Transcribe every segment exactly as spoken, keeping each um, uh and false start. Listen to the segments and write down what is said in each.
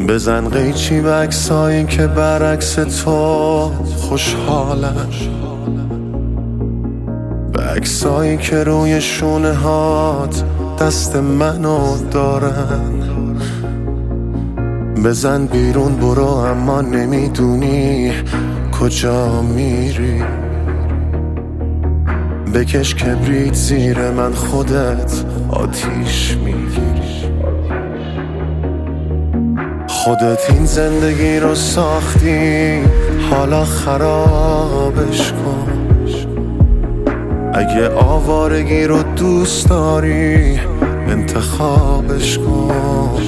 بزن قیچی به عکسایی که برعکس تو خوشحالن، به عکسایی که روی شونه هات دست منو دارن. بزن بیرون برو اما نمیدونی کجا میری، بکش کبریت زیر من خودت آتیش میگیری. خودت این زندگی رو ساختی حالا خرابش کن. اگه آوارگی رو دوست داری انتخابش کن.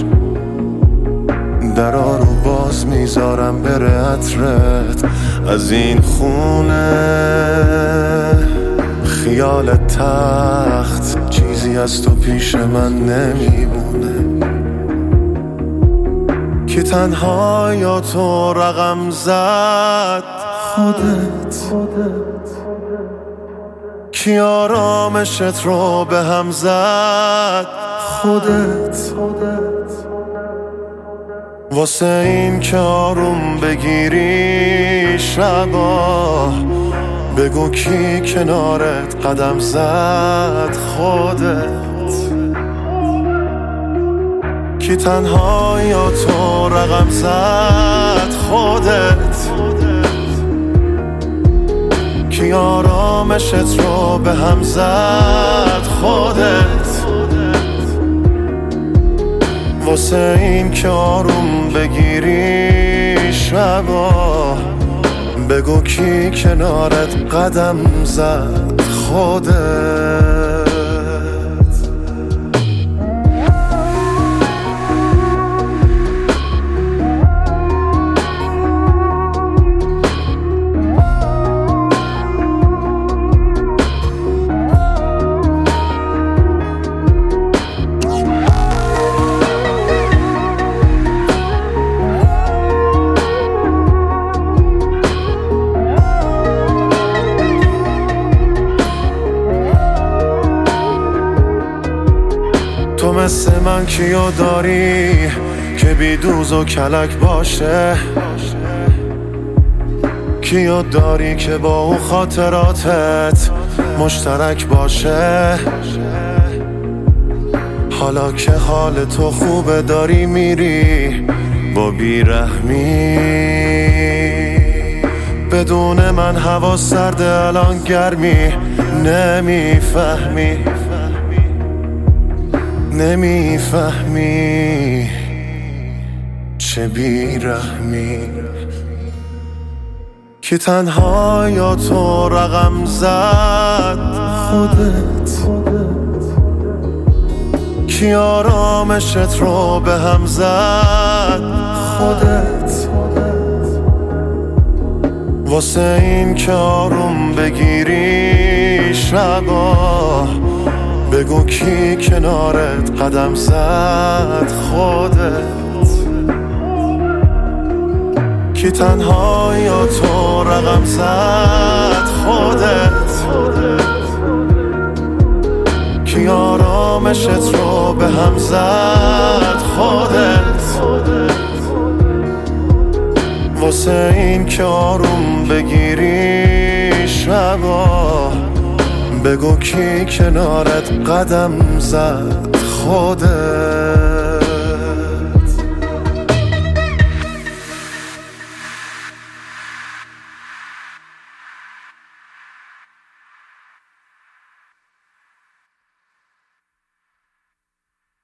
درا رو باز میذارم بره عطرت از این خونه. خیال تخت چیزی از تو پیش من نمیمونه. کی تنها یا تو رقم زد خودت، کی آرامشت رو به هم زد خودت. واسه این که آروم بگیری شبا بگو کی کنارت قدم زد خودت. کی تنها یا تو رقم زد خودت، کی آرامشت رو به هم زد خودت. واسه این که آروم بگیری شبا بگو کی کنارت قدم زد خودت. تو مثل من کیو داری که بی دوز و کلک باشه؟ کیو داری که با او خاطراتت مشترک باشه؟ حالا که حال تو خوبه داری میری با بیرحمی، بدون من هوا سرده الان گرمی نمیفهمی. نمیفهمی چه بیرحمی. کی تنها یا تو رقم زد خودت، کی آرامشت رو به هم زد خودت. واسه این که آروم بگیری شبا بگو کی کنارت قدم زد خودت. کی تنها یا تو رقم زد خودت، کی آرامشت رو به هم زد خودت. واسه این که آروم بگیری شبا بگو کی کنارت قدم زد خودت.